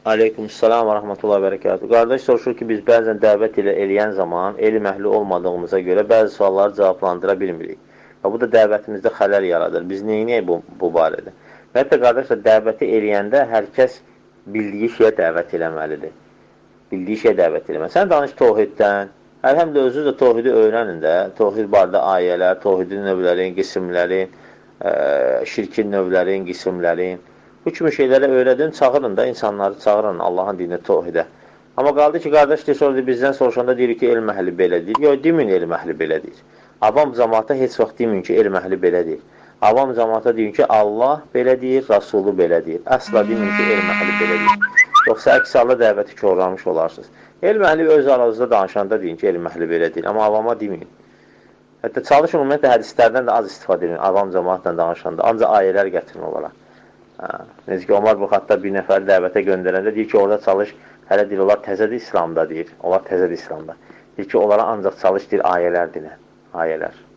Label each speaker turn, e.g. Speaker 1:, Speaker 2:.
Speaker 1: Aleykümselam və rəhmətullah və bərəkatuhu. Qardaş soruşur ki, biz bəzən dəvət ilə eləyən zaman elm əhli olmadığımıza görə bəzi sualları cavablandıra bilmirik. Və bu da dəvətimizdə xələl yaradır. Biz neyinəyik bu barədə? Və hətta qardaşlar, dəvəti eləyəndə hər kəs bildiyi şeyə dəvət eləməlidir. Bildiyi şeyə dəvət eləməlidir. Sən danış tohiddən. Əlhəmdə özünüz də tohidi öyrənin də. Tohid barədə ayələr, tohidin növlərin, qismlərin, şirkin növlərin, qismlərin. Bu kimi şeyləri öyrədin, çağırın da, insanları çağırın Allahın dinini tohidə. Amma qaldı ki, qardaş deyir, bizdən soruşanda deyir ki, elm əhli belə deyir. Yox, demin elm əhli belə deyir. Avam cəmaata heç vaxt demin ki, elm əhli belə deyir. Avam cəmaata deyin ki, Allah belə deyir, Rasulü belə deyir. Əsla demin ki, elm əhli belə deyir. Yoxsa əks halda dəvəti korlamış olarsınız. Elm əhli öz aranızda danışanda deyin ki, elm əhli belə deyir. Amma avama demeyin. Hətta çalışın, ümumiyyətlə hədislərdən də az istifadə edin, avam cəmaatla danışanda. Ancaq ayələr gətirin onlara. Necə ki, Omar bu xatda bir nəfəri dəvətə göndərəndə deyir ki, orada çalış, hələ deyir, onlar təzədir İslamda deyir. Onlar təzədir İslamda. Deyir ki, onlara ancaq çalış deyir, ayələr dinə. Ayələr.